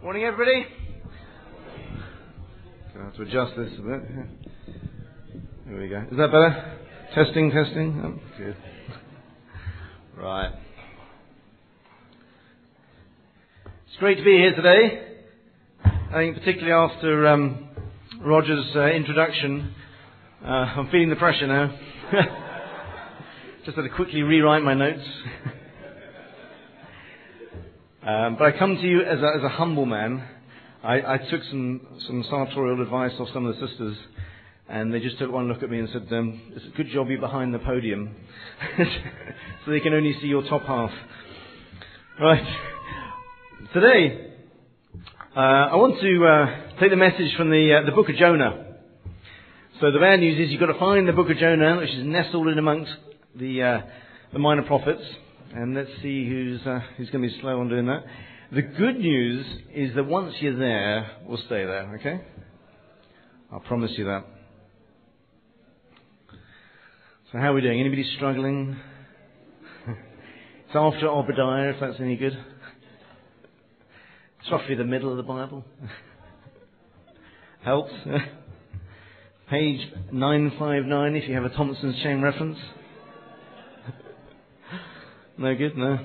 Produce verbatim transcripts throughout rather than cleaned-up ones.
Morning, everybody. Gonna have to adjust this a bit. There we go. Is that better? Testing, testing. Oh, good. Right. It's great to be here today. I think particularly after um, Roger's uh, introduction, uh, I'm feeling the pressure now. Just had to quickly rewrite my notes. Um, but I come to you as a, as a humble man. I, I took some, some sartorial advice off some of the sisters, and they just took one look at me and said, um, it's a good job you're behind the podium, so they can only see your top half. Right. Today, uh, I want to uh, take the message from the, uh, the book of Jonah. So the bad news is you've got to find the book of Jonah, which is nestled in amongst the, uh, the minor prophets. And let's see who's uh, who's going to be slow on doing that. The good news is that once you're there, we'll stay there, okay? I'll promise you that. So how are we doing? Anybody struggling? It's after Obadiah, if that's any good. It's roughly the middle of the Bible. Helps. Page nine fifty-nine if you have a Thompson's Chain reference. No good? No?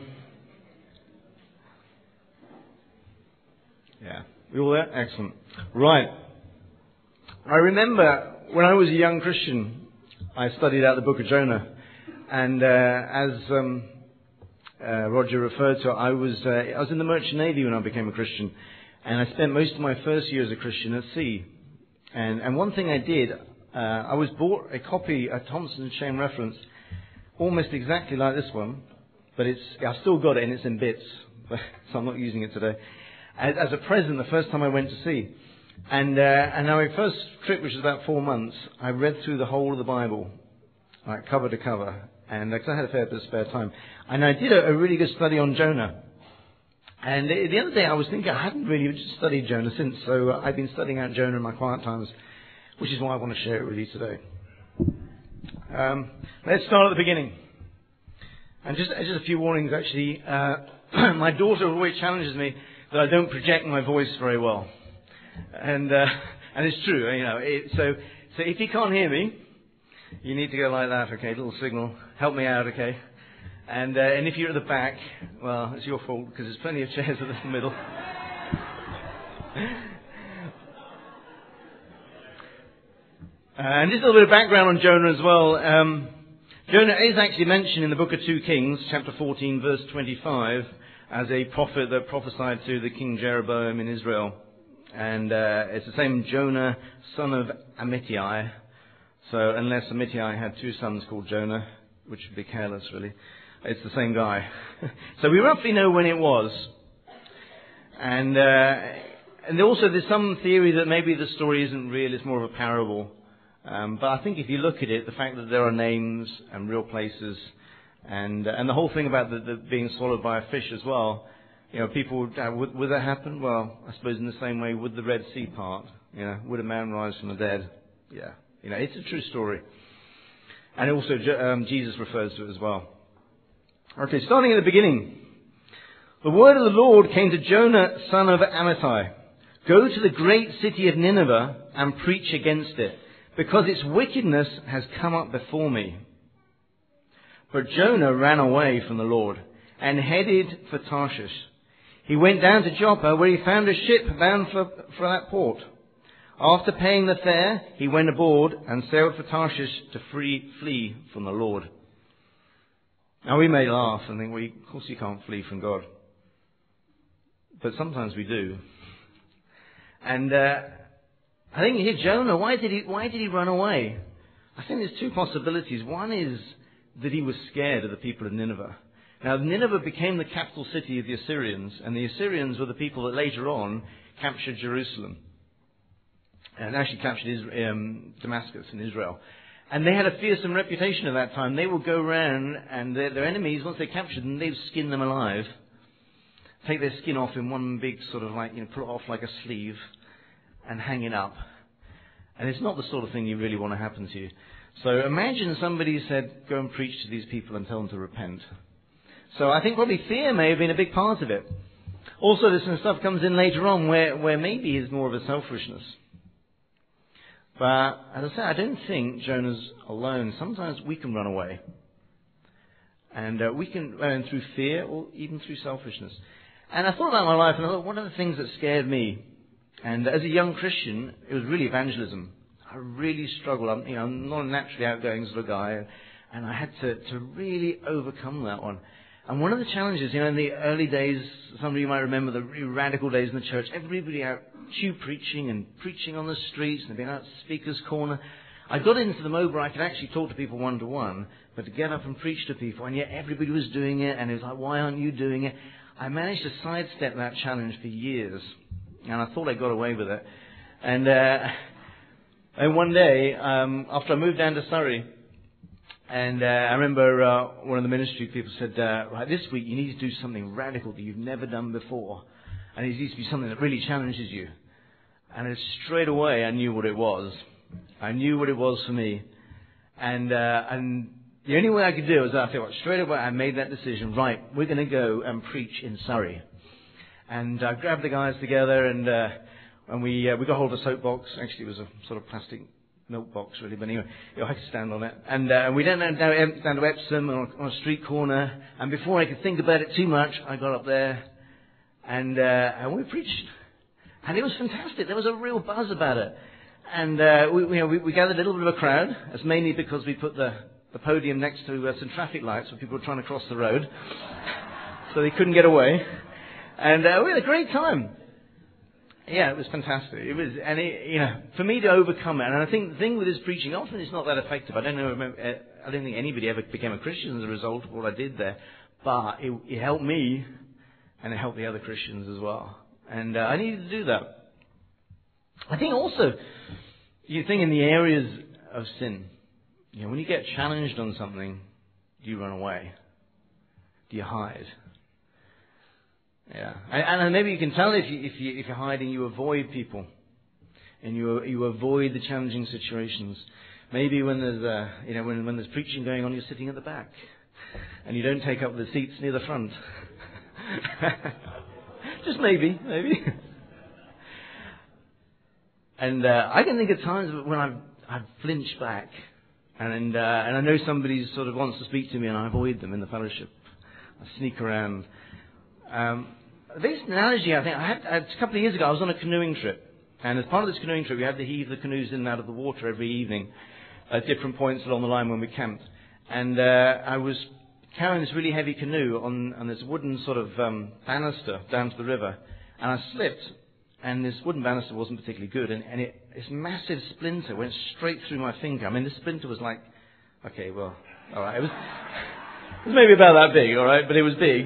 Yeah. We all there? Excellent. Right. I remember when I was a young Christian, I studied out the book of Jonah. And uh, as um, uh, Roger referred to, I was uh, I was in the Merchant Navy when I became a Christian. And I spent most of my first year as a Christian at sea. And, and one thing I did, uh, I was bought a copy, a Thompson's Chain reference, almost exactly like this one. But it's, I've still got it and it's in bits, so I'm not using it today. As, as a present, the first time I went to sea. And, uh, and now my first trip, which was about four months, I read through the whole of the Bible, like cover to cover. And because I had a fair bit of spare time. And I did a, a really good study on Jonah. And the, the other day I was thinking I hadn't really studied Jonah since, so uh, I've been studying out Jonah in my quiet times, which is why I want to share it with you today. Um, let's start at the beginning. And just, just a few warnings, actually. Uh, my daughter always challenges me that I don't project my voice very well, and uh, and it's true, you know. It, so, so if you can't hear me, you need to go like that, okay? Little signal, help me out, okay? And uh, and if you're at the back, well, it's your fault because there's plenty of chairs at the middle. uh, and just a little bit of background on Jonah as well. Um, Jonah is actually mentioned in the book of Second Kings, chapter fourteen, verse twenty-five, as a prophet that prophesied to the King Jeroboam in Israel. And uh, it's the same Jonah, son of Amittai. So unless Amittai had two sons called Jonah, which would be careless really, it's the same guy. So we roughly know when it was. And, uh, and also there's some theory that maybe the story isn't real, it's more of a parable. Um, but I think if you look at it, the fact that there are names and real places, and and the whole thing about the, the being swallowed by a fish as well, you know, people would, uh, would would that happen? Well, I suppose in the same way, would the Red Sea part? You know, would a man rise from the dead? Yeah, you know, it's a true story, and also um, Jesus refers to it as well. Okay, starting at the beginning, the word of the Lord came to Jonah, son of Amittai. Go to the great city of Nineveh and preach against it, because its wickedness has come up before me. But Jonah ran away from the Lord and headed for Tarshish. He went down to Joppa, where he found a ship bound for, for that port. After paying the fare, he went aboard and sailed for Tarshish to free, flee from the Lord. Now we may laugh and think, well, of course you can't flee from God. But sometimes we do. And uh, I think here Jonah, why did he why did he run away? I think there's two possibilities. One is that he was scared of the people of Nineveh. Now Nineveh became the capital city of the Assyrians, and the Assyrians were the people that later on captured Jerusalem. And actually captured Israel, um, Damascus in Israel. And they had a fearsome reputation at that time. They would go around and their, their enemies, once they captured them, they'd skin them alive. Take their skin off in one big sort of like, you know, pull it off like a sleeve and hang it up. And it's not the sort of thing you really want to happen to you. So imagine somebody said, go and preach to these people and tell them to repent. So I think probably fear may have been a big part of it. Also, this kind of stuff comes in later on where, where maybe it's more of a selfishness. But, as I say, I don't think Jonah's alone. Sometimes we can run away. And uh, we can run through fear or even through selfishness. And I thought about my life, and I thought one of the things that scared me, and as a young Christian, it was really evangelism. I really struggled. I'm, you know, I'm not a naturally outgoing sort of guy, and I had to, to really overcome that one. And one of the challenges, you know, in the early days, some of you might remember the really radical days in the church, everybody out tube preaching and preaching on the streets and being out speaker's corner. I got into the mode where I could actually talk to people one-to-one, but to get up and preach to people, and yet everybody was doing it, and it was like, why aren't you doing it? I managed to sidestep that challenge for years, and I thought I got away with it. And, uh, and one day, um, after I moved down to Surrey, and uh, I remember uh, one of the ministry people said, uh, right, this week you need to do something radical that you've never done before. And it needs to be something that really challenges you. And it, straight away I knew what it was. I knew what it was for me. And uh, and the only way I could do it was, I thought, straight away I made that decision, right, we're going to go and preach in Surrey. And I grabbed the guys together, and uh, and we uh, we got hold of a soapbox. Actually, it was a sort of plastic milk box, really, but anyway, you know, I could stand on it. And uh, we went down, down, down to Epsom on, on a street corner, and before I could think about it too much, I got up there, and uh, and we preached. And it was fantastic. There was a real buzz about it. And uh, we, you know, we, we gathered a little bit of a crowd. That's mainly because we put the, the podium next to uh, some traffic lights where people were trying to cross the road, so they couldn't get away. And uh, we had a great time. Yeah, it was fantastic. It was, and it, you know, for me to overcome it. And I think the thing with this preaching, often it's not that effective. I don't know. I don't think anybody ever became a Christian as a result of what I did there. But it, it helped me, and it helped the other Christians as well. And uh, I needed to do that. I think also, you think in the areas of sin, you know, when you get challenged on something, do you run away? Do you hide? Yeah, and, and maybe you can tell if you if you if you're hiding, you avoid people, and you you avoid the challenging situations. Maybe when there's uh, you know when when there's preaching going on, you're sitting at the back, and you don't take up the seats near the front. Just maybe, maybe. And uh, I can think of times when I've I've flinched back, and uh, and I know somebody sort of wants to speak to me, and I avoid them in the fellowship. I sneak around. Um, this analogy, I think, I had, a couple of years ago, I was on a canoeing trip. And as part of this canoeing trip, we had to heave the canoes in and out of the water every evening at different points along the line when we camped. And uh, I was carrying this really heavy canoe on, on this wooden sort of um, banister down to the river. And I slipped, and this wooden banister wasn't particularly good. And, and it, this massive splinter went straight through my finger. I mean, this splinter was like, okay, well, all right. It was, it was maybe about that big, all right, but it was big.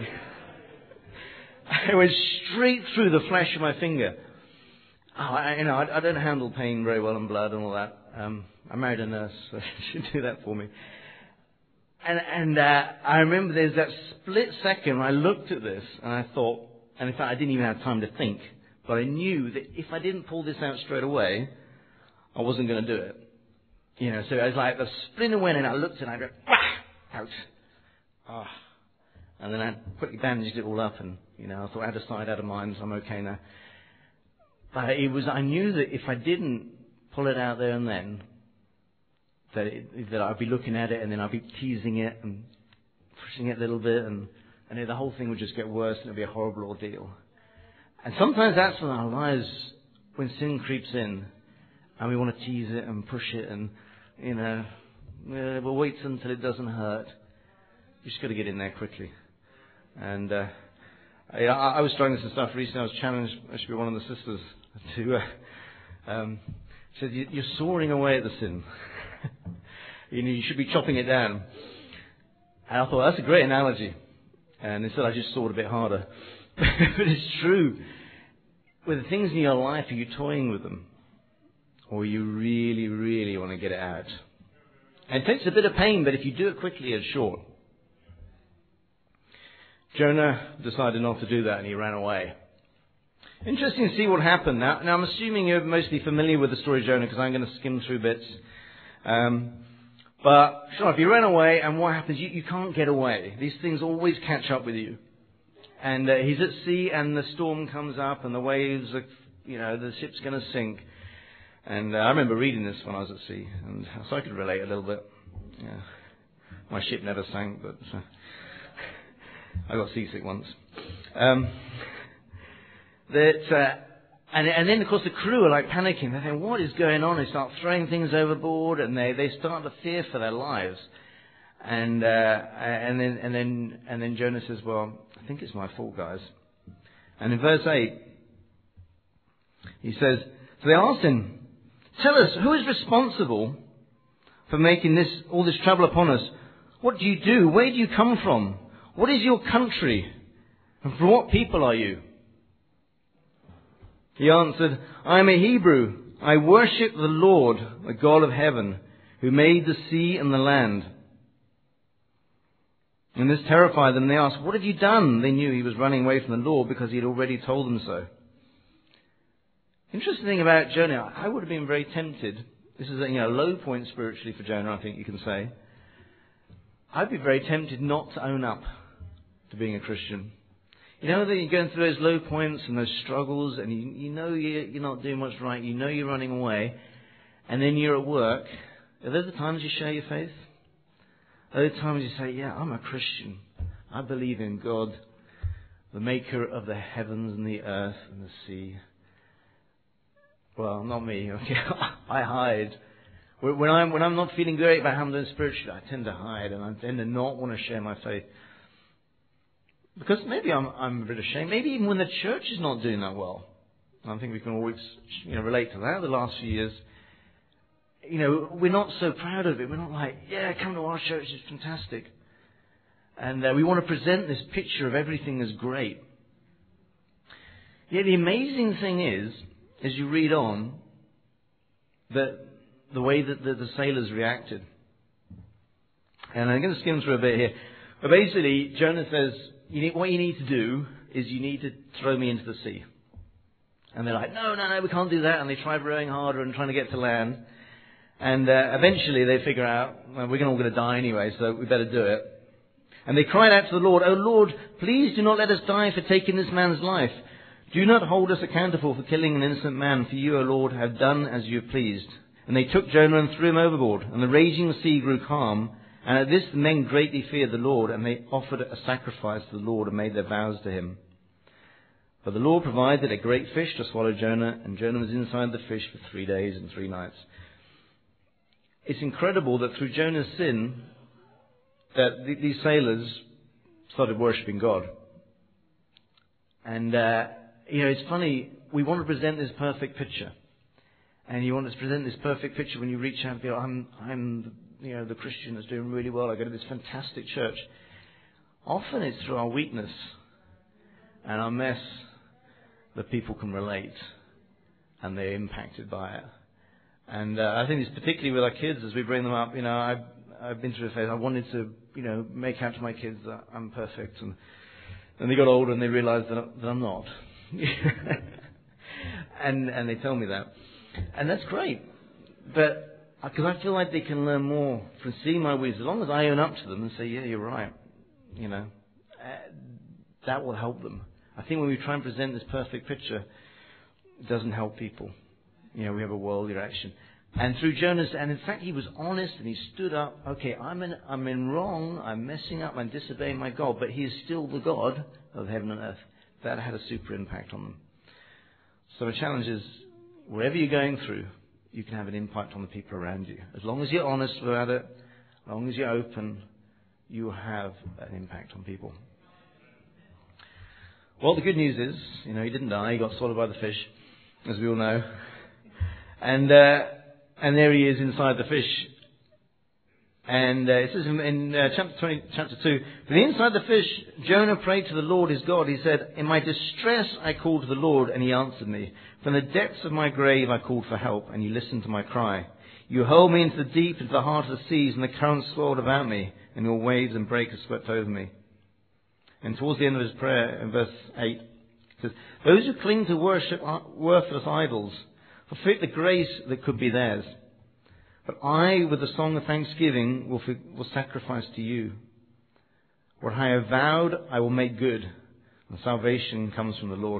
It went straight through the flesh of my finger. Oh, I, you know, I, I don't handle pain very well and blood and all that. Um, I married a nurse, so she did that for me. And, and uh, I remember there's that split second when I looked at this and I thought, and in fact I didn't even have time to think, but I knew that if I didn't pull this out straight away, I wasn't going to do it. You know, so I was like, the splinter went and I looked and I went, bah! Out. Ah. Oh. And then I quickly bandaged it all up, and you know, I thought, out of sight, out of mind, so I'm okay now. But it was, I knew that if I didn't pull it out there and then, that it, that I'd be looking at it, and then I'd be teasing it and pushing it a little bit, and and the whole thing would just get worse, and it'd be a horrible ordeal. And sometimes that's when our lives, when sin creeps in, and we want to tease it and push it, and you know, we'll wait until it doesn't hurt. You just got to get in there quickly. And uh, I, I was trying this stuff recently. I was challenged, actually, by one of the sisters to, uh, um, she said, you're sawing away at the sin. you know, you should be chopping it down. And I thought, that's a great analogy. And instead I just sawed a bit harder. But it's true. With the things in your life, are you toying with them? Or you really, really want to get it out? And it takes a bit of pain, but if you do it quickly, it's short. Jonah decided not to do that, and he ran away. Interesting to see what happened. Now, now I'm assuming you're mostly familiar with the story of Jonah, because I'm going to skim through bits. Um, but sure, if you ran away, and what happens? You, you can't get away. These things always catch up with you. And uh, he's at sea, and the storm comes up, and the waves are, you know, the ship's going to sink. And uh, I remember reading this when I was at sea, and so I could relate a little bit. Yeah. My ship never sank, but uh, I got seasick once. Um, that, uh, and, and then, of course, the crew are like panicking. They're thinking, what is going on? They start throwing things overboard, and they, they start to fear for their lives. And uh, and then and then and then Jonah says, "Well, I think it's my fault, guys." And in verse eight, he says, "So they asked him, 'Tell us, who is responsible for making this all this trouble upon us? What do you do? Where do you come from? What is your country? And from what people are you?' He answered, 'I am a Hebrew. I worship the Lord, the God of heaven, who made the sea and the land.' And this terrified them. They asked, 'What have you done?' They knew he was running away from the Lord because he had already told them so." Interesting thing about Jonah, I would have been very tempted. This is a you know, low point spiritually for Jonah, I think you can say. I'd be very tempted not to own up to being a Christian. You know that you're going through those low points and those struggles, and you, you know you're not doing much right. You know you're running away. And then you're at work. Are those the times you share your faith? Are those times you say, "Yeah, I'm a Christian. I believe in God, the maker of the heavens and the earth and the sea." Well, not me. Okay, I hide. When I'm when I'm not feeling great about how I'm doing spiritually, I tend to hide, and I tend to not want to share my faith because maybe I'm I'm a bit ashamed. Maybe even when the church is not doing that well. I think we can always you know relate to that. The last few years, you know, we're not so proud of it. We're not like, "Yeah, come to our church; it's fantastic," and uh, we want to present this picture of everything as great. Yet the amazing thing is, as you read on, that the way that the, the sailors reacted. And I'm going to skim through a bit here. But basically, Jonah says, you need, what you need to do is you need to throw me into the sea. And they're like, no, no, no, we can't do that. And they try rowing harder and trying to get to land. And uh, eventually they figure out, well, we're all going to die anyway, so we better do it. And they cried out to the Lord, "Oh Lord, please do not let us die for taking this man's life. Do not hold us accountable for killing an innocent man, for you, O Lord, have done as you have pleased." And they took Jonah and threw him overboard, and the raging sea grew calm. And at this the men greatly feared the Lord, and they offered a sacrifice to the Lord and made their vows to him. But the Lord provided a great fish to swallow Jonah, and Jonah was inside the fish for three days and three nights. It's incredible that through Jonah's sin, that th- these sailors started worshipping God. And, uh, you know, it's funny, we want to present this perfect picture. And you want to present this perfect picture when you reach out and be like, I'm, I'm, you know, the Christian that's doing really well. I go to this fantastic church. Often it's through our weakness and our mess that people can relate and they're impacted by it. And uh, I think it's particularly with our kids as we bring them up. You know, I've, I've been through a phase. I wanted to, you know, make out to my kids that I'm perfect. And then they got older and they realized that, that I'm not. and and they tell me that. And that's great. But because I feel like they can learn more from seeing my ways. As long as I own up to them and say, yeah, you're right, you know, uh, that will help them. I think when we try and present this perfect picture, it doesn't help people. You know, we have a worldly reaction. And through Jonah's, and in fact he was honest and he stood up. Okay, I'm in, I'm in wrong, I'm messing up, I'm disobeying my God, but he is still the God of heaven and earth. That had a super impact on them. So the challenge is, wherever you're going through, you can have an impact on the people around you. As long as you're honest about it, as long as you're open, you have an impact on people. Well, the good news is, you know, he didn't die. He got swallowed by the fish, as we all know. And uh, and there he is inside the fish. And uh, it says in, in uh, chapter twenty, chapter two, but inside the fish, Jonah prayed to the Lord his God. He said, "In my distress I called to the Lord, and he answered me. From the depths of my grave I called for help, and you listened to my cry. You hurled me into the deep, into the heart of the seas, and the currents swirled about me, and your waves and breakers swept over me." And towards the end of his prayer, in verse eight, it says, "Those who cling to worship worthless idols forfeit the grace that could be theirs. But I, with the song of thanksgiving, will, will sacrifice to you. What I have vowed, I will make good. And salvation comes from the Lord.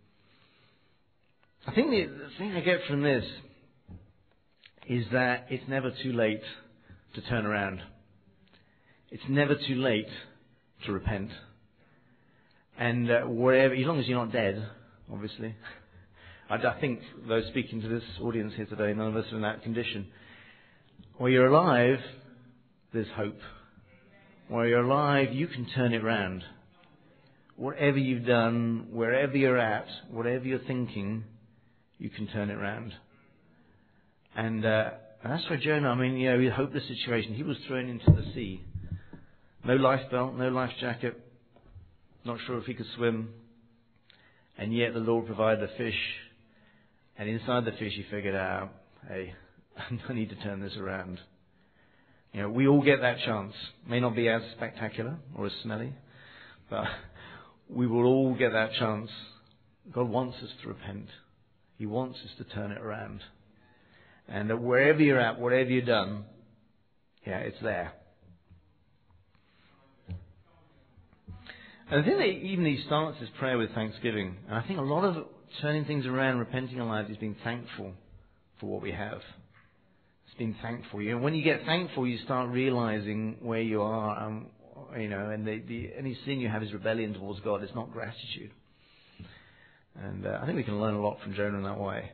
I think the, the thing I get from this is that it's never too late to turn around. It's never too late to repent. And uh, wherever, as long as you're not dead, obviously. I, I think, though, speaking to this audience here today, none of us are in that condition. While you're alive, there's hope. While you're alive, you can turn it round. Whatever you've done, wherever you're at, whatever you're thinking, you can turn it round. And, uh, and that's for Jonah. I mean, you know, a hopeless situation. He was thrown into the sea. No life belt, no life jacket. Not sure if he could swim. And yet the Lord provided a fish. And inside the fish he figured out, hey, I need to turn this around. You know, we all get that chance. May not be as spectacular or as smelly, but we will all get that chance. God wants us to repent. He wants us to turn it around. And that wherever you're at, whatever you've done, yeah, it's there. And I think that even he starts his prayer with thanksgiving. And I think a lot of turning things around, repenting in life, is being thankful for what we have. It's being thankful. You know, when you get thankful, you start realizing where you are, and you know, and the, the any sin you have is rebellion towards God. It's not gratitude. And uh, I think we can learn a lot from Jonah in that way.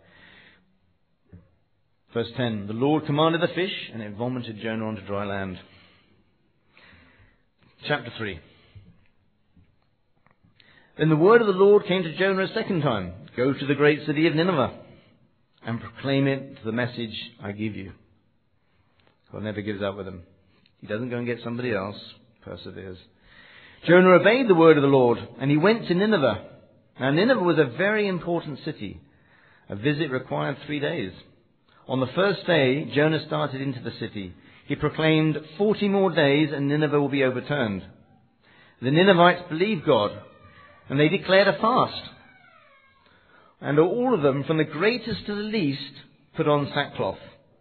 Verse ten, the Lord commanded the fish, and it vomited Jonah onto dry land. Chapter three. Then the word of the Lord came to Jonah a second time. Go to the great city of Nineveh, and proclaim it to the message I give you. God never gives up with him. He doesn't go and get somebody else. Perseveres. Jonah obeyed the word of the Lord, and he went to Nineveh. Now Nineveh was a very important city. A visit required three days. On the first day, Jonah started into the city. He proclaimed, forty more days and Nineveh will be overturned. The Ninevites believed God, and they declared a fast. And all of them, from the greatest to the least, put on sackcloth.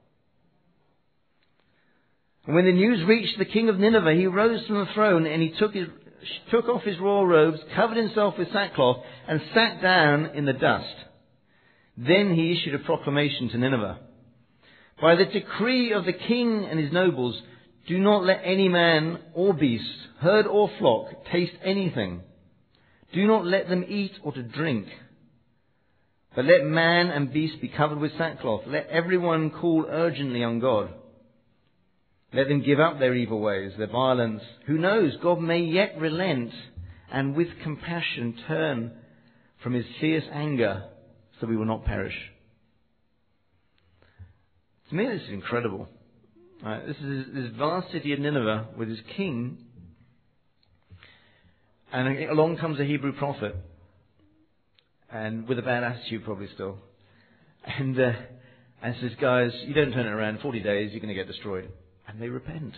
And when the news reached the king of Nineveh, he rose from the throne and he took his, took off his royal robes, covered himself with sackcloth, and sat down in the dust. Then he issued a proclamation to Nineveh. By the decree of the king and his nobles, do not let any man or beast, herd or flock, taste anything. Do not let them eat or to drink. But let man and beast be covered with sackcloth. Let everyone call urgently on God. Let them give up their evil ways, their violence. Who knows, God may yet relent and with compassion turn from his fierce anger so we will not perish. To me, this is incredible. Right, this is this vast city of Nineveh with his king. And along comes a Hebrew prophet. And with a bad attitude probably still. And, uh, and says, guys, you don't turn it around in forty days, you're going to get destroyed. And they repent.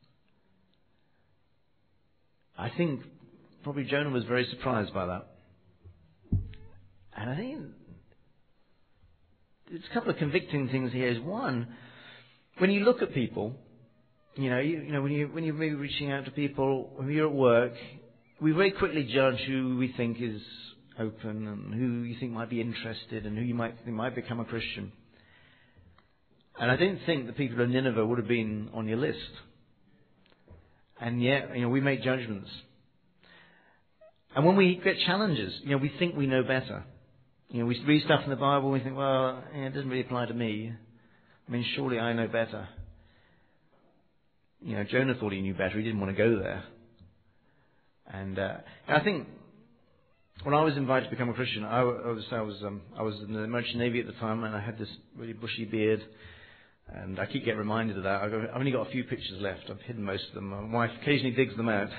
I think probably Jonah was very surprised by that. And I think there's a couple of convicting things here. Is one, when you look at people, you know, you, you know, when you when you're maybe reaching out to people, when you're at work, we very quickly judge who we think is open and who you think might be interested and who you might think might become a Christian. And I don't think the people of Nineveh would have been on your list. And yet, you know, we make judgments. And when we get challenges, you know, we think we know better. You know, we read stuff in the Bible and we think, well, yeah, it doesn't really apply to me. I mean, surely I know better. You know, Jonah thought he knew better. He didn't want to go there. And, uh, and I think when I was invited to become a Christian, I was I was um, I was in the Merchant Navy at the time, and I had this really bushy beard. And I keep getting reminded of that. I've only got a few pictures left. I've hidden most of them. My wife occasionally digs them out.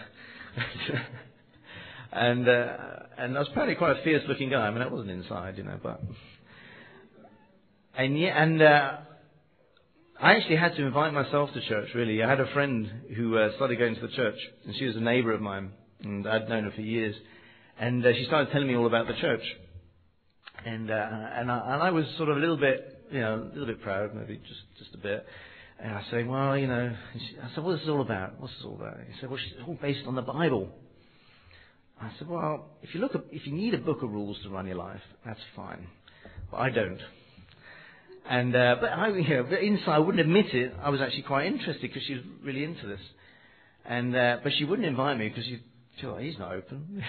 and uh, and I was apparently quite a fierce-looking guy. I mean, I wasn't inside, you know, but and yeah, and uh, I actually had to invite myself to church. Really, I had a friend who uh, started going to the church, and she was a neighbour of mine, and I'd known her for years. And uh, she started telling me all about the church, and uh, and I, and I was sort of a little bit. You know, a little bit proud, maybe just, just a bit. And I say, well, you know, I said, what's this all about? What's this all about? He said, well, it's all based on the Bible. I said, well, if you look, at, if you need a book of rules to run your life, that's fine. But I don't. And uh, but I, you know, but inside, I wouldn't admit it. I was actually quite interested because she was really into this. And uh, but she wouldn't invite me because she thought, he's not open.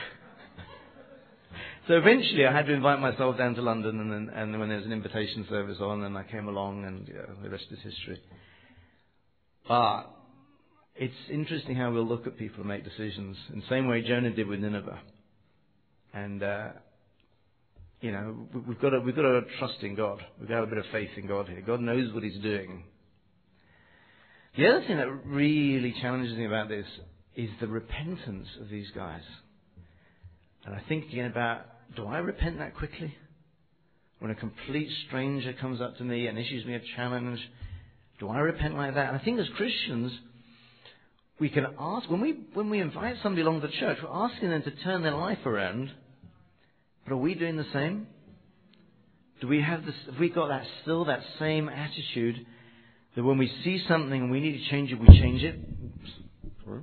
So eventually, I had to invite myself down to London, and then, and when there was an invitation service on, and I came along, and you know, the rest is history. But it's interesting how we'll look at people and make decisions in the same way Jonah did with Nineveh. And uh, you know, we've got to we've got to trust in God. We've got to have a bit of faith in God here. God knows what He's doing. The other thing that really challenges me about this is the repentance of these guys. And I think again about, do I repent that quickly? When a complete stranger comes up to me and issues me a challenge, do I repent like that? And I think as Christians, we can ask, when we when we invite somebody along to church, we're asking them to turn their life around. But are we doing the same? Do we have this, have we got that still that same attitude that when we see something and we need to change it, we change it? Oops.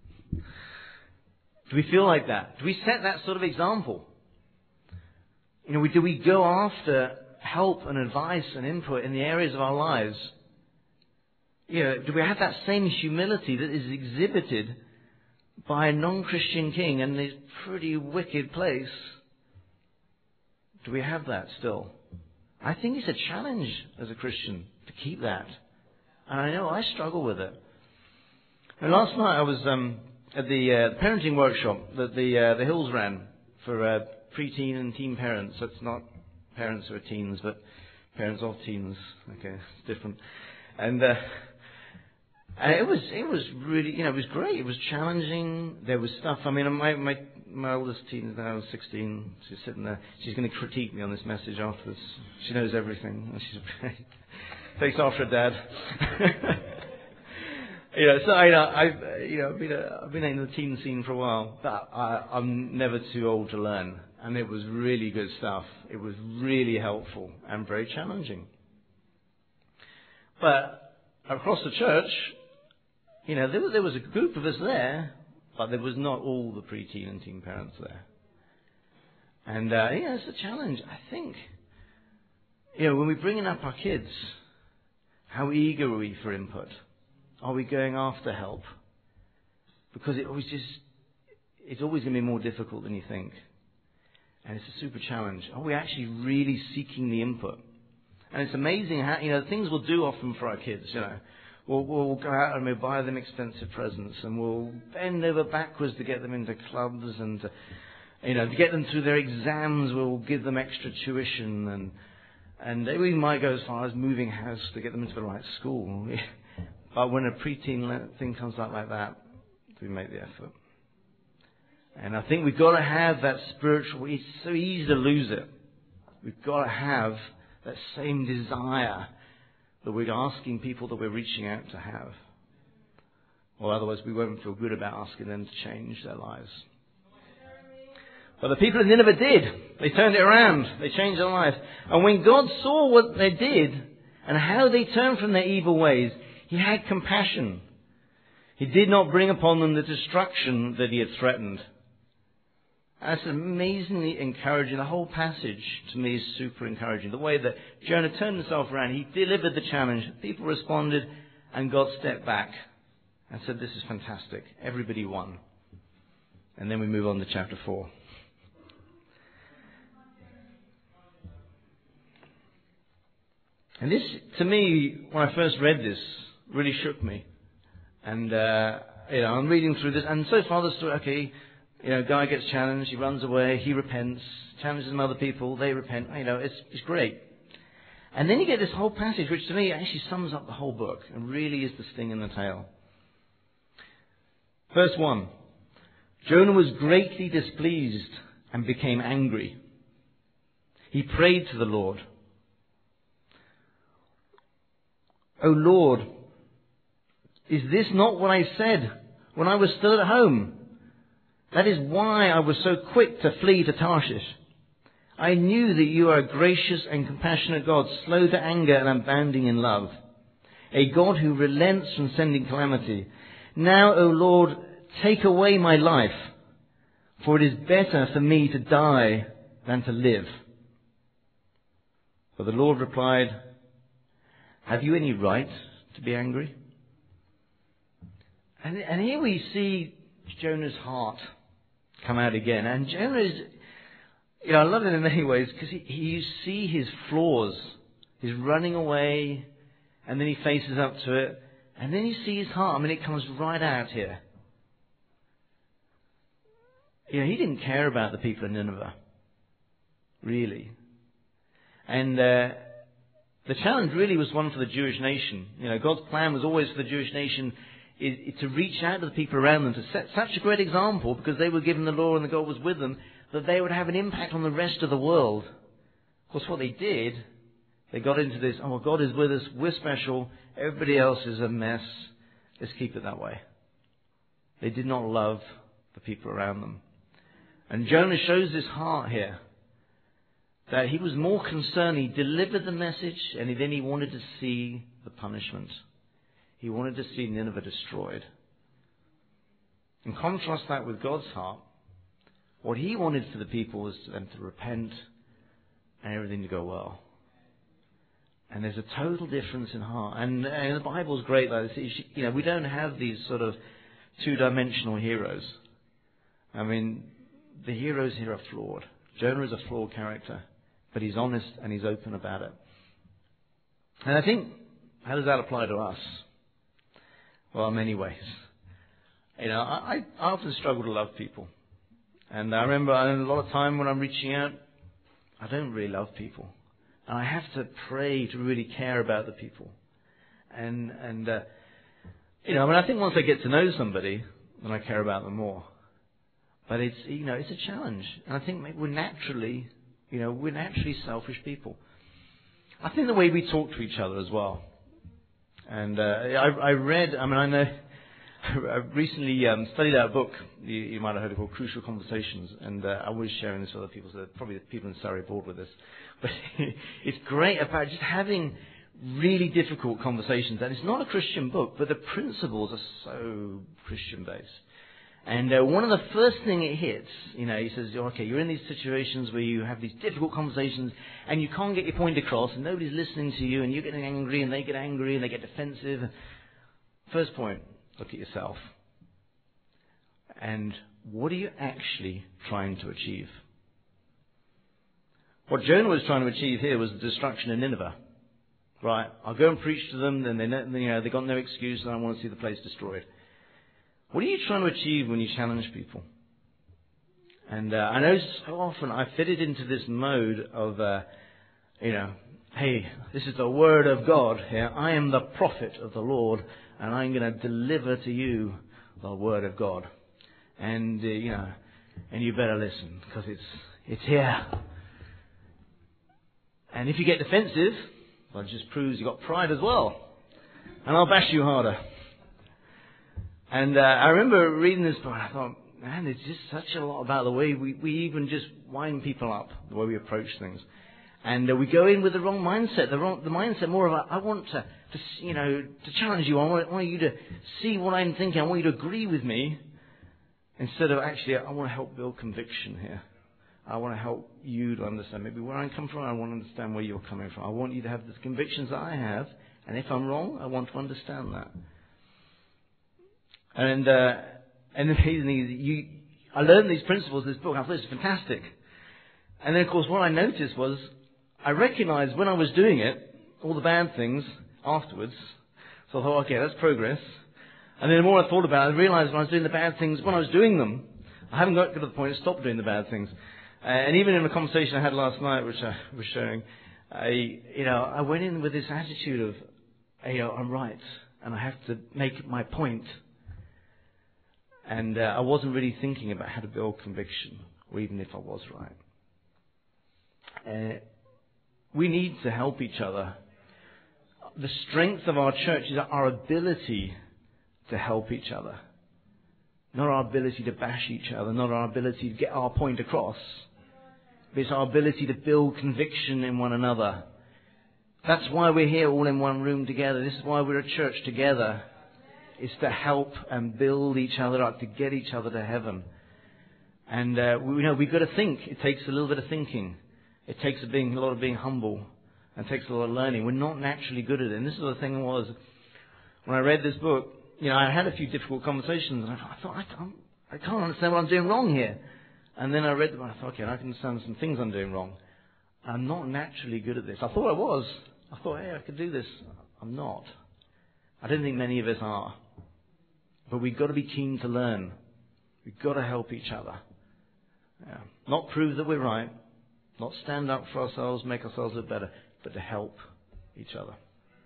Do we feel like that? Do we set that sort of example? You know, we, do we go after help and advice and input in the areas of our lives? You know, do we have that same humility that is exhibited by a non-Christian king in this pretty wicked place? Do we have that still? I think it's a challenge as a Christian to keep that. And I know I struggle with it. And last night I was um, at the uh, parenting workshop that the uh, the Hills ran for uh, pre-teen and teen parents. That's not parents who are teens, but parents of teens. Okay, it's different. And uh, and it was it was really, you know, it was great. It was challenging. There was stuff. I mean, my my my oldest teen is now sixteen. She's sitting there. She's going to critique me on this message afterwards. She knows everything. And she's takes after her dad. You know, so I, uh, I've you know I've been a, I've been in the teen scene for a while, but I, I'm never too old to learn. And it was really good stuff. It was really helpful and very challenging. But across the church, you know, there was, there was a group of us there, but there was not all the pre-teen and teen parents there. And uh, yeah, it's a challenge. I think, you know, when we're bringing up our kids, how eager are we for input? Are we going after help? Because it always just, it's always going to be more difficult than you think. And it's a super challenge. Are we actually really seeking the input? And it's amazing how, you know, things we'll do often for our kids, you know. We'll, we'll go out and we'll buy them expensive presents, and we'll bend over backwards to get them into clubs, and, to, you know, to get them through their exams, we'll give them extra tuition, and and we might go as far as moving house to get them into the right school. But when a preteen thing comes up like that, we make the effort. And I think we've got to have that spiritual, it's so easy to lose it. We've got to have that same desire that we're asking people that we're reaching out to have. Or otherwise we won't feel good about asking them to change their lives. But the people of Nineveh did. They turned it around. They changed their lives. And when God saw what they did and how they turned from their evil ways, He had compassion. He did not bring upon them the destruction that He had threatened. That's amazingly encouraging. The whole passage to me is super encouraging. The way that Jonah turned himself around, he delivered the challenge. People responded, and God stepped back and said, this is fantastic. Everybody won. And then we move on to chapter four. And this, to me, when I first read this, really shook me. And, uh, you know, I'm reading through this, and so far the story, okay, you know, guy gets challenged, he runs away, he repents, challenges some other people, they repent, you know, it's, it's great. And then you get this whole passage, which to me actually sums up the whole book, and really is the sting in the tail. Verse one, Jonah was greatly displeased and became angry. He prayed to the Lord. O Lord, is this not what I said when I was still at home? That is why I was so quick to flee to Tarshish. I knew that you are a gracious and compassionate God, slow to anger and abounding in love, a God who relents from sending calamity. Now, O Lord, take away my life, for it is better for me to die than to live." But the Lord replied, "Have you any right to be angry?" And, and here we see Jonah's heart come out again. And Jonah is, you know, I love it in many ways because he, he, you see his flaws. He's running away, and then he faces up to it, and then you see his heart. I mean, it comes right out here. You know, he didn't care about the people of Nineveh, really. And uh, the challenge really was one for the Jewish nation. You know, God's plan was always for the Jewish nation is, is to reach out to the people around them, to set such a great example, because they were given the law and the God was with them, that they would have an impact on the rest of the world. Of course, what they did, they got into this, oh, well, God is with us, we're special, everybody else is a mess, let's keep it that way. They did not love the people around them. And Jonah shows this heart here, that he was more concerned, he delivered the message, and then he wanted to see the punishment. He wanted to see Nineveh destroyed. And contrast that with God's heart. What he wanted for the people was for them to repent and everything to go well. And there's a total difference in heart. And, and the Bible's great like this. You know, we don't have these sort of two-dimensional heroes. I mean, the heroes here are flawed. Jonah is a flawed character, but he's honest and he's open about it. And I think, how does that apply to us? Well, in many ways. You know, I, I often struggle to love people. And I remember a lot of time when I'm reaching out, I don't really love people. And I have to pray to really care about the people. And, and uh, you know, I mean, I think once I get to know somebody, then I care about them more. But it's, you know, it's a challenge. And I think maybe we're naturally, you know, we're naturally selfish people. I think the way we talk to each other as well. And uh, I, I read, I mean, I know, I recently um, studied out a book, you, you might have heard it, called Crucial Conversations. And uh, I was sharing this with other people, so probably people in Surrey are bored with this. But it's great about just having really difficult conversations. And it's not a Christian book, but the principles are so Christian-based. And uh, one of the first thing it hits, you know, he says, okay, you're in these situations where you have these difficult conversations and you can't get your point across and nobody's listening to you and you're getting angry and they get angry and they get defensive. First point, look at yourself. And what are you actually trying to achieve? What Jonah was trying to achieve here was the destruction of Nineveh. Right, I'll go and preach to them, then they, you know, they got no excuse and I want to see the place destroyed. What are you trying to achieve when you challenge people? And uh, I know so often I fit it into this mode of, uh, you know, hey, this is the word of God here. I am the prophet of the Lord, and I'm going to deliver to you the word of God. And, uh, you know, and you better listen, because it's, it's here. And if you get defensive, well, it just proves you've got pride as well. And I'll bash you harder. And uh, I remember reading this book, and I thought, man, it's just such a lot about the way we, we even just wind people up, the way we approach things. And uh, we go in with the wrong mindset, the wrong, the mindset more of, a, I want to, to, you know, to challenge you. I want, I want you to see what I'm thinking. I want you to agree with me. Instead of actually, I want to help build conviction here. I want to help you to understand maybe where I come from. I want to understand where you're coming from. I want you to have the convictions that I have. And if I'm wrong, I want to understand that. And uh, and the amazing thing is, you, I learned these principles in this book. I thought this was fantastic. And then, of course, what I noticed was, I recognized when I was doing it, all the bad things afterwards. So I thought, okay, that's progress. And then the more I thought about it, I realized when I was doing the bad things, when I was doing them, I haven't got to the point to stop doing the bad things. Uh, and even in a conversation I had last night, which I was sharing, I, you know, I went in with this attitude of, you know, I'm right, and I have to make my point. And uh, I wasn't really thinking about how to build conviction, or even if I was right. Uh, we need to help each other. The strength of our church is our ability to help each other. Not our ability to bash each other, not our ability to get our point across. But it's our ability to build conviction in one another. That's why we're here all in one room together. This is why we're a church together. It's to help and build each other up, to get each other to heaven. And uh, we you know we've got to think. It takes a little bit of thinking. It takes a, being, a lot of being humble. And it takes a lot of learning. We're not naturally good at it. And this is the thing was, when I read this book, you know, I had a few difficult conversations. And I thought, I can't, I can't understand what I'm doing wrong here. And then I read them and I thought, okay, I can understand some things I'm doing wrong. I'm not naturally good at this. I thought I was. I thought, hey, I could do this. I'm not. I don't think many of us are. But we've got to be keen to learn. We've got to help each other. Yeah. Not prove that we're right. Not stand up for ourselves, make ourselves look better, but to help each other.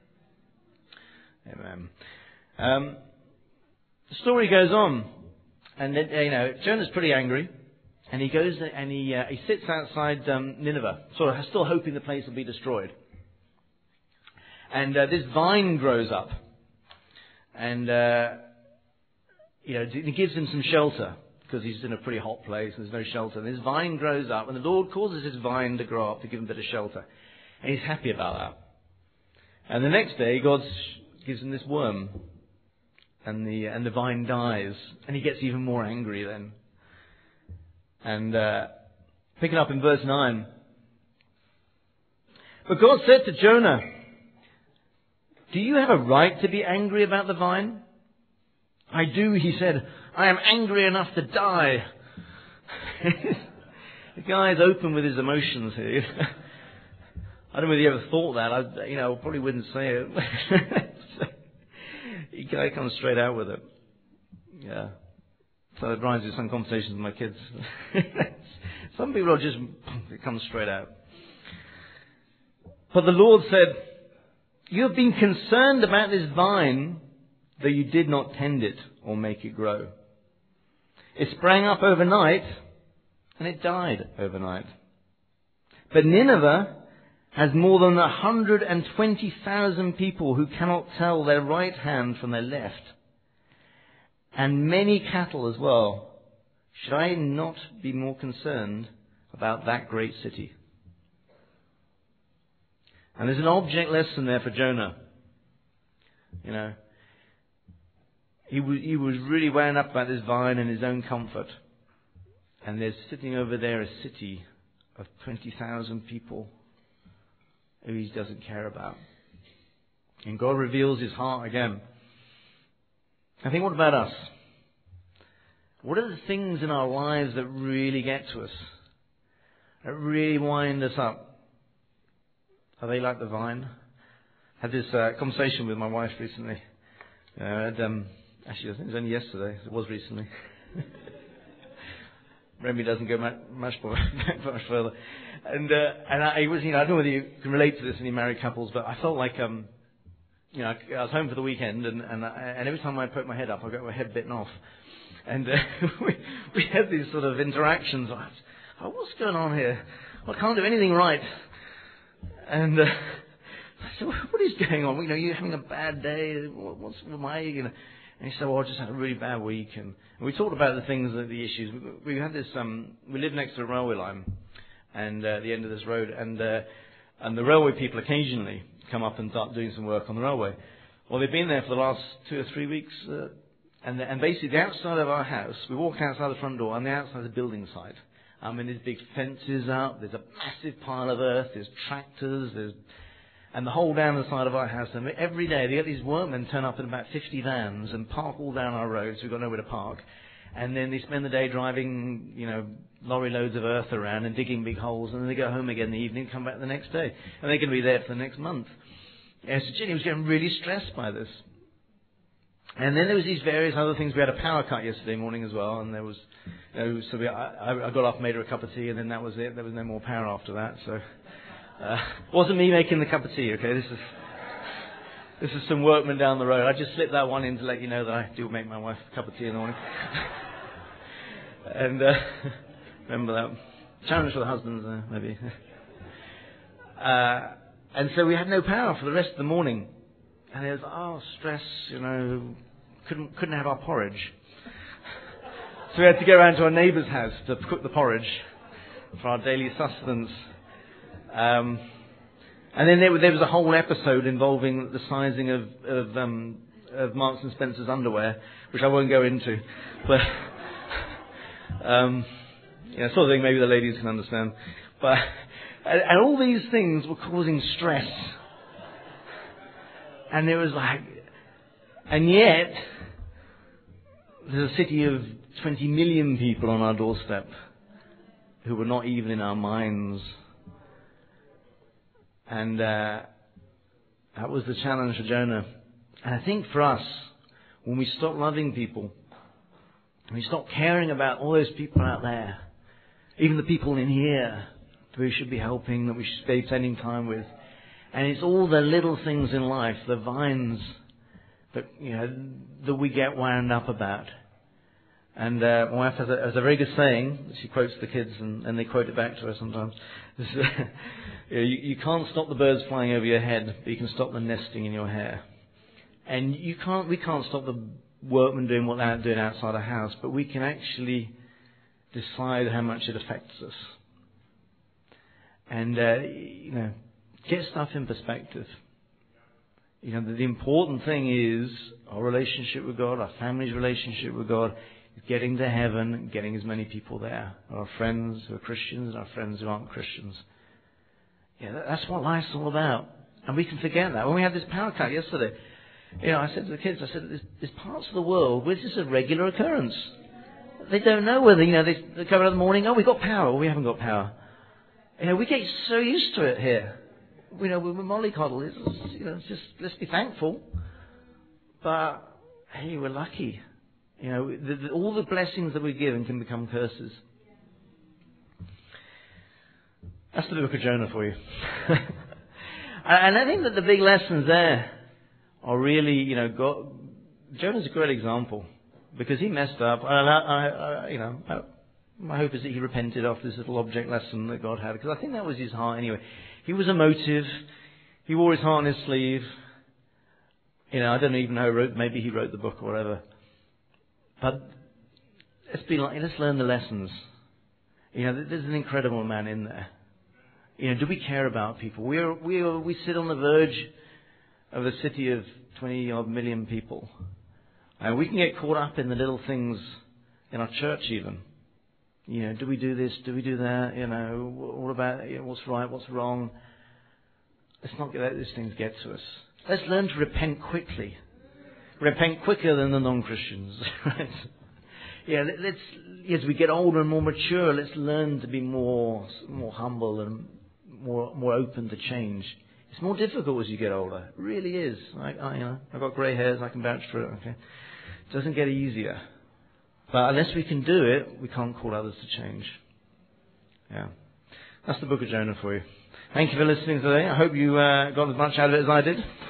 Amen. Um, the story goes on. And, then, you know, Jonah's pretty angry. And he goes and he uh, he sits outside um, Nineveh, sort of still hoping the place will be destroyed. And uh, this vine grows up, and uh, you know it gives him some shelter because he's in a pretty hot place and there's no shelter. And this vine grows up, and the Lord causes this vine to grow up to give him a bit of shelter, and he's happy about that. And the next day, God gives him this worm, and the and the vine dies, and he gets even more angry then. And uh, picking up in verse nine. But God said to Jonah, do you have a right to be angry about the vine? I do, he said. I am angry enough to die. The guy's open with his emotions here. I don't know whether you ever thought that. I, you know, I probably wouldn't say it. The guy comes straight out with it. Yeah. So it reminds me of some conversations with my kids. Some people are just, it comes straight out. But the Lord said, you have been concerned about this vine, though you did not tend it or make it grow. It sprang up overnight, and it died overnight. But Nineveh has more than one hundred twenty thousand people who cannot tell their right hand from their left, and many cattle as well. Should I not be more concerned about that great city? And there's an object lesson there for Jonah. You know, he was, he was really wound up about this vine and his own comfort. And there's sitting over there a city of twenty thousand people who he doesn't care about. And God reveals his heart again. I think, what about us? What are the things in our lives that really get to us? That really wind us up? Are they like the vine? I had this uh, conversation with my wife recently. Uh, I had, um, actually, I think it was only yesterday. It was recently. Remy doesn't go much, much, more, much further. And, uh, and I, it was, you know, I don't know whether you can relate to this, any married couples, but I felt like, um, you know, I was home for the weekend, and and, I, and every time I poked my head up, I got my head bitten off. And uh, we, we had these sort of interactions. I was, oh, what's going on here? Well, I can't do anything right. And uh, I said, what is going on? You know, you're having a bad day. What, what's why? You know? And he said, well, I just had a really bad week. And, and we talked about the things, the, the issues. We, we had this. Um, we live next to a railway line, and uh, at the end of this road, and uh, and the railway people occasionally come up and start doing some work on the railway. Well, they've been there for the last two or three weeks, uh, and and basically the outside of our house, we walk outside the front door, and the outside of the building site. I mean, there's big fences out, there's a massive pile of earth, there's tractors, there's and the whole down the side of our house. And every day they get these workmen turn up in about fifty vans and park all down our roads. We've got nowhere to park. And then they spend the day driving, you know, lorry loads of earth around and digging big holes. And then they go home again in the evening and come back the next day. And they're going to be there for the next month. And so Ginny was getting really stressed by this. And then there was these various other things. We had a power cut yesterday morning as well. And there was, you know, so we, I, I got off, made her a cup of tea, and then that was it. There was no more power after that. So uh, wasn't me making the cup of tea, okay? This is this is some workmen down the road. I just slipped that one in to let you know that I do make my wife a cup of tea in the morning. And uh, remember that. Challenge for the husbands, uh, maybe. uh, and so we had no power for the rest of the morning. And it was, oh, stress, you know, couldn't couldn't have our porridge. So we had to go around to our neighbour's house to cook the porridge for our daily sustenance. Um, and then there, there was a whole episode involving the sizing of of, um, of Marks and Spencer's underwear, which I won't go into. But um, You know, sort of thing maybe the ladies can understand. But and, and all these things were causing stress. And it was like, and yet, there's a city of twenty million people on our doorstep who were not even in our minds. And uh, that was the challenge for Jonah. And I think for us, when we stop loving people, when we stop caring about all those people out there, even the people in here that we should be helping, that we should be spending time with, and it's all the little things in life, the vines that, you know, that we get wound up about. And uh, my wife has a, has a very good saying. She quotes the kids, and, and they quote it back to her sometimes. This, uh, you, you can't stop the birds flying over your head, but you can stop them nesting in your hair. And you can't. We can't stop the workmen doing what they're doing outside a house, but we can actually decide how much it affects us. And uh, you know, get stuff in perspective. You know, the, the important thing is our relationship with God, our family's relationship with God. Getting to heaven, getting as many people there. Our friends who are Christians, our friends who aren't Christians. Yeah, that's what life's all about. And we can forget that. When we had this power cut yesterday, you know, I said to the kids, I said, there's, there's parts of the world where this is a regular occurrence. They don't know whether, you know, they, they come out in the morning, oh, we've got power, or we haven't got power. You know, we get so used to it here. You know, we mollycoddle. It's, you know, it's just, let's be thankful. But, hey, we're lucky. You know, the, the, all the blessings that we're given can become curses. That's the book of Jonah for you. And I think that the big lessons there are really, you know, God, Jonah's a great example because he messed up. And I, I, I, you know, I, my hope is that he repented after this little object lesson that God had, because I think that was his heart anyway. He was emotive. He wore his heart on his sleeve. You know, I don't even know who wrote. Maybe he wrote the book or whatever. But let's be like, let's learn the lessons. You know, there's an incredible man in there. You know, do we care about people? We are, we are, we sit on the verge of a city of twenty odd million people, and we can get caught up in the little things in our church even. You know, do we do this? Do we do that? You know, what about, you know, what's right? What's wrong? Let's not let these things get to us. Let's learn to repent quickly. Repent quicker than the non-Christians, right? Yeah, let's, as we get older and more mature, let's learn to be more, more humble and more, more open to change. It's more difficult as you get older. It really is. I, I, you know, I've got grey hairs. I can vouch for it. Okay, it doesn't get easier. But unless we can do it, we can't call others to change. Yeah, that's the book of Jonah for you. Thank you for listening today. I hope you uh, got as much out of it as I did.